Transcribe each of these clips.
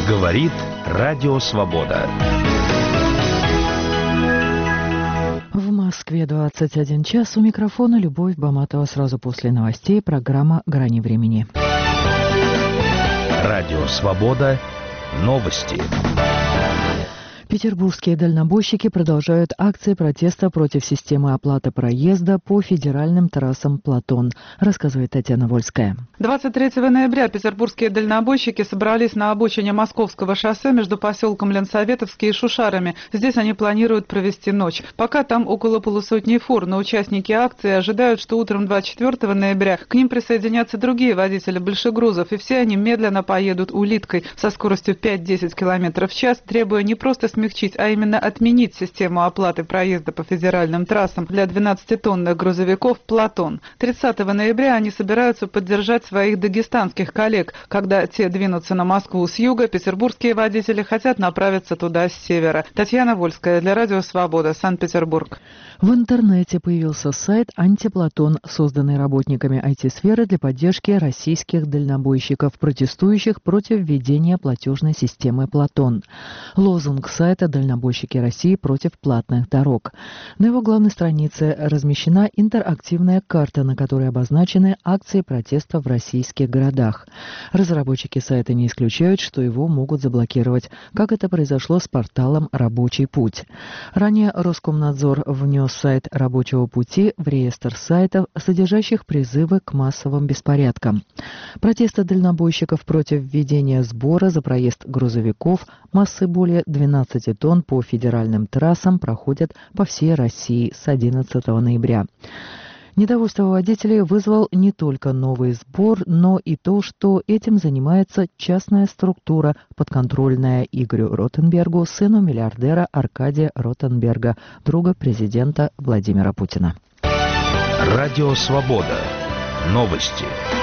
Говорит Радио Свобода. В Москве 21 час. У микрофона Любовь Баматова. Сразу после новостей программа «Грани времени». Радио Свобода. Новости. Петербургские дальнобойщики продолжают акции протеста против системы оплаты проезда по федеральным трассам «Платон», рассказывает Татьяна Вольская. 23 ноября петербургские дальнобойщики собрались на обочине Московского шоссе между поселком Ленсоветовский и Шушарами. Здесь они планируют провести ночь. Пока там около полусотни фур, но участники акции ожидают, что утром 24 ноября к ним присоединятся другие водители большегрузов, и все они медленно поедут улиткой со скоростью 5-10 км в час, требуя не просто смягчить, а именно отменить систему оплаты проезда по федеральным трассам для 12-тонных грузовиков «Платон». 30 ноября они собираются поддержать своих дагестанских коллег. Когда те двинутся на Москву с юга, петербургские водители хотят направиться туда с севера. Татьяна Вольская для Радио Свобода, Санкт-Петербург. В интернете появился сайт «Антиплатон», созданный работниками IT-сферы для поддержки российских дальнобойщиков, протестующих против введения платежной системы «Платон». Лозунг сайта «Дальнобойщики России против платных дорог». На его главной странице размещена интерактивная карта, на которой обозначены акции протеста в российских городах. Разработчики сайта не исключают, что его могут заблокировать, как это произошло с порталом «Рабочий путь». Ранее Роскомнадзор внес сайт «Рабочего пути» в реестр сайтов, содержащих призывы к массовым беспорядкам. Протесты дальнобойщиков против введения сбора за проезд грузовиков массой более 12 тонн по федеральным трассам проходят по всей России с 11 ноября. Недовольство водителей вызвал не только новый сбор, но и то, что этим занимается частная структура, подконтрольная Игорю Ротенбергу, сыну миллиардера Аркадия Ротенберга, друга президента Владимира Путина. Радио Свобода. Новости.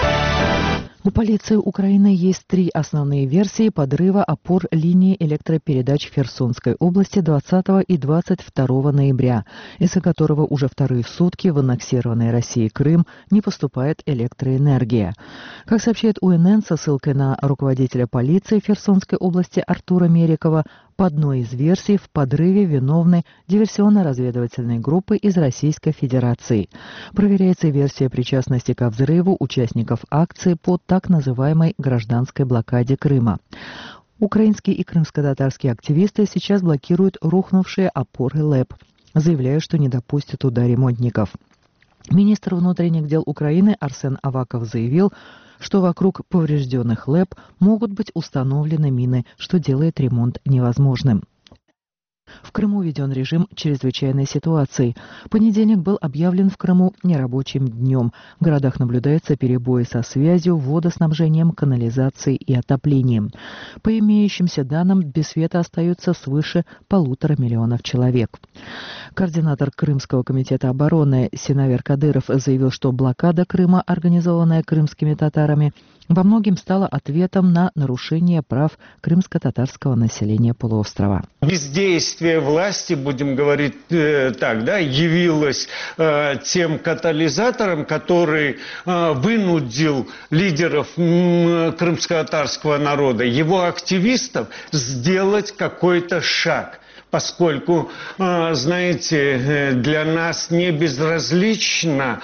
У полиции Украины есть 3 основные версии подрыва опор линии электропередач в Херсонской области 20 и 22 ноября, из-за которого уже вторые сутки в аннексированный Россией Крым не поступает электроэнергия. Как сообщает УНН со ссылкой на руководителя полиции в Херсонской области Артура Мерикова, по одной из версий в подрыве виновны диверсионно-разведывательной группы из Российской Федерации. Проверяется версия причастности ко взрыву участников акции по так называемой гражданской блокаде Крыма. Украинские и крымско-татарские активисты сейчас блокируют рухнувшие опоры ЛЭП, заявляя, что не допустят туда ремонтников. Министр внутренних дел Украины Арсен Аваков заявил, что вокруг поврежденных ЛЭП могут быть установлены мины, что делает ремонт невозможным. В Крыму введен режим чрезвычайной ситуации. Понедельник был объявлен в Крыму нерабочим днем. В городах наблюдаются перебои со связью, водоснабжением, канализацией и отоплением. По имеющимся данным, без света остаются свыше 1,5 миллиона человек. Координатор Крымского комитета обороны Синавер Кадыров заявил, что блокада Крыма, организованная крымскими татарами, во многом стала ответом на нарушение прав крымско-татарского населения полуострова. Бездействие власти, будем говорить так, явилось тем катализатором, который вынудил лидеров крымско-татарского народа, его активистов, сделать какой-то шаг. Поскольку, знаете, для нас не безразлично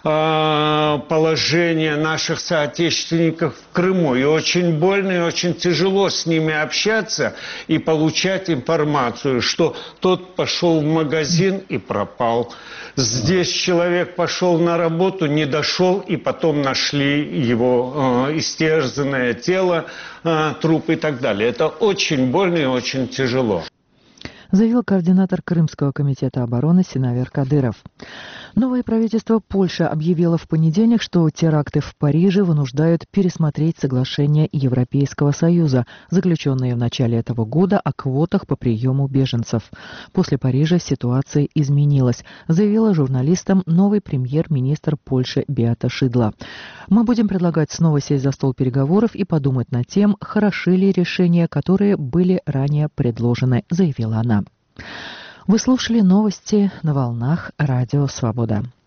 положение наших соотечественников в Крыму. И очень больно, и очень тяжело с ними общаться и получать информацию, что тот пошел в магазин и пропал. Здесь человек пошел на работу, не дошел, и потом нашли его истерзанное тело, труп и так далее. Это очень больно и очень тяжело. Заявил координатор Крымского комитета обороны Синавер Кадыров. Новое правительство Польши объявило в понедельник, что теракты в Париже вынуждают пересмотреть соглашение Европейского Союза, заключенное в начале этого года о квотах по приему беженцев. После Парижа ситуация изменилась, заявила журналистам новый премьер-министр Польши Беата Шидла. Мы будем предлагать снова сесть за стол переговоров и подумать над тем, хороши ли решения, которые были ранее предложены, заявила она. Вы слушали новости на волнах Радио Свобода.